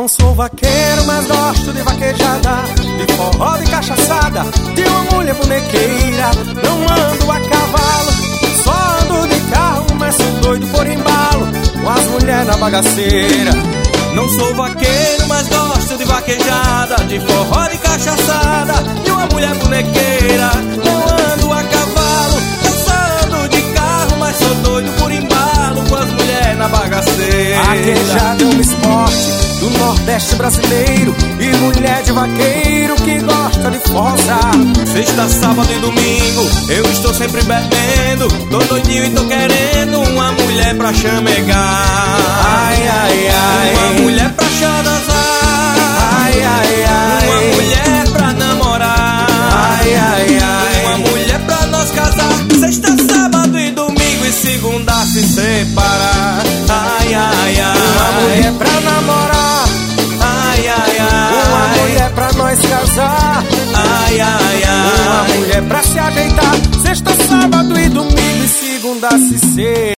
Não sou vaqueiro, mas gosto de vaquejada, de forró, de cachaçada, de uma mulher bonequeira. Não ando a cavalo, só ando de carro, mas sou doido por embalo, com as mulheres na bagaceira. Não sou vaqueiro, mas gosto de vaquejada, de forró, de cachaçada, de uma mulher bonequeira. Não ando a cavalo, eu só ando de carro, mas sou doido por embalo, com as mulheres na bagaceira. Vaquejada é um esporte do Nordeste brasileiro, e mulher de vaqueiro que gosta de forçar. Sexta, sábado e domingo eu estou sempre bebendo, tô doidinho e tô querendo uma mulher pra chamegar. Ai, ai, ai, uma mulher pra xodozar. ai, ai, ai, uma mulher pra namorar. ai, ai, ai, uma mulher pra nós casar. Sexta, sábado e domingo e segunda se separar. Ai, ai, ai, uma mulher pra namorar. ai, ai, ai, Uma mulher pra nós casar. ai, ai, ai, Uma mulher pra se ajeitar. Sexta, sábado e domingo e segunda se ser.